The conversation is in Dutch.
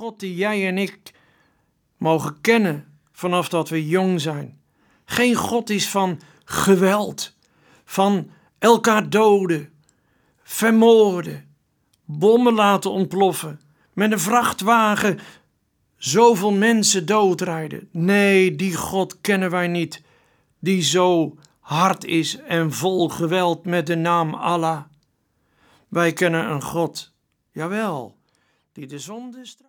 God die jij en ik mogen kennen vanaf dat we jong zijn. Geen God is van geweld, van elkaar doden, vermoorden, bommen laten ontploffen, met een vrachtwagen zoveel mensen doodrijden. Nee, die God kennen wij niet, die zo hard is en vol geweld met de naam Allah. Wij kennen een God, jawel, die de zonde straft.